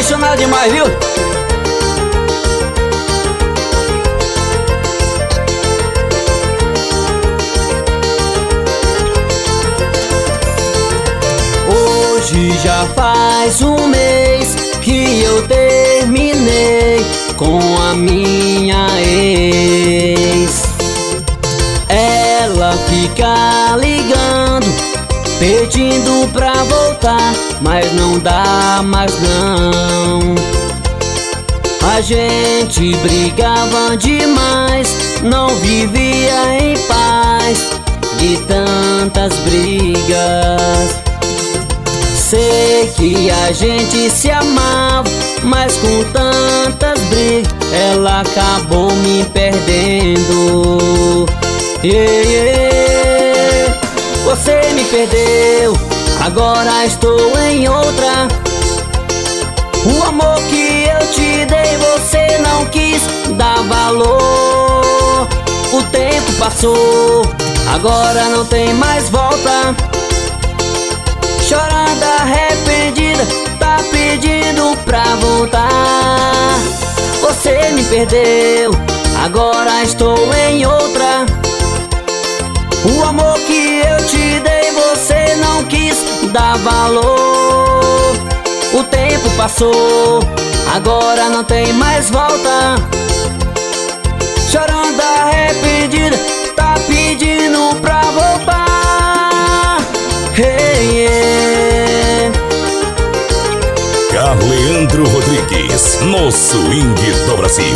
apaixonado demais, viu? Hoje já faz um mês que eu terminei com a minha ex. Ela fica ligando, pedindo pra voltar, mas não dá mais não. A gente brigava demais, não vivia em paz de tantas brigas. Sei que a gente se amava, mas com tantas brigas ela acabou me perdendo. Você me perdeu, agora estou em outra. O amor que eu te dei você não quis dar valor. O tempo passou, agora não tem mais volta. Chorando arrependida, tá pedindo pra voltar. Você me perdeu, agora estou em outra. O amor que eu te dei você não quis dar valor. O tempo passou, agora não tem mais volta. Chorando arrependida, tá pedindo pra voltar. Carleandro Rodrigues, no swing do Brasil.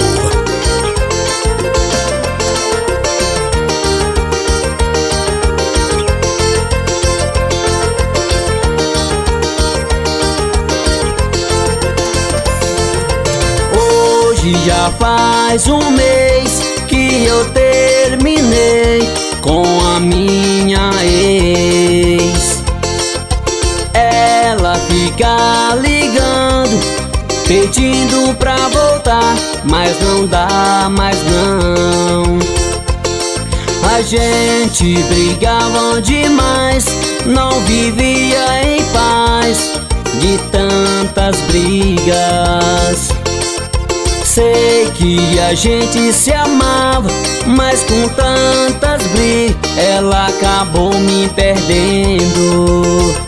Hoje já faz um mês que eu terminei com a minha ex. Ela fica ligando, pedindo pra voltar, mas não dá mais não. A gente brigava demais, não vivia em paz de tantas brigas. Sei que a gente se amava, mas com tantas brigas ela acabou me perdendo.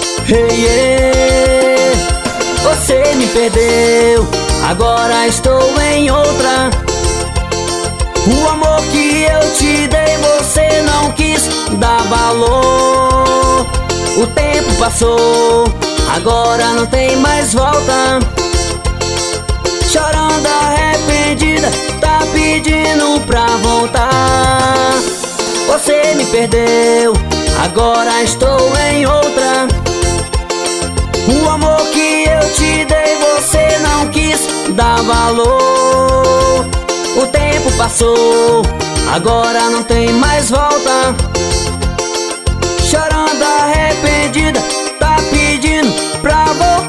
Você me perdeu, agora estou em outra. O amor que eu te dei você não quis dar valor. O tempo passou, agora não tem mais volta. Chorando arrependida, tá pedindo pra voltar. Você me perdeu, agora estou em outra. O amor que eu te dei você não quis dar valor. O tempo passou, agora não tem mais volta. Chorando arrependida, tá pedindo pra voltar.